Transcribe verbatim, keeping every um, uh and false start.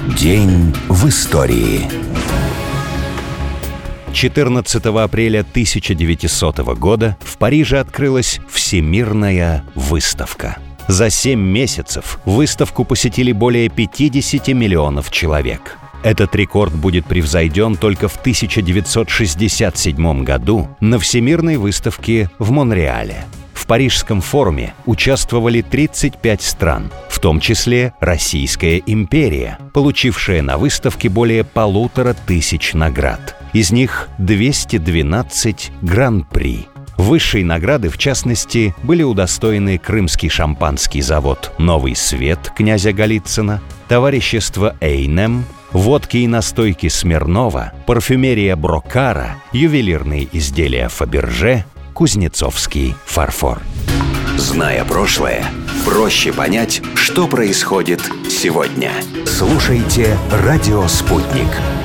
День в истории. четырнадцатого апреля тысяча девятисотого года в Париже открылась Всемирная выставка. За семь месяцев выставку посетили более пятьдесят миллионов человек. Этот рекорд будет превзойден только в тысяча девятьсот шестьдесят седьмом году на Всемирной выставке в Монреале. В Парижском форуме участвовали тридцать пять стран, в том числе Российская империя, получившая на выставке более полутора тысяч наград. Из них двести двенадцать гран-при. Высшей награды, в частности, были удостоены Крымский шампанский завод «Новый свет» князя Голицына, товарищество «Эйнем», водки и настойки Смирнова, парфюмерия Брокара, ювелирные изделия Фаберже, Кузнецовский фарфор. Зная прошлое, проще понять, что происходит сегодня. Слушайте «Радио Спутник».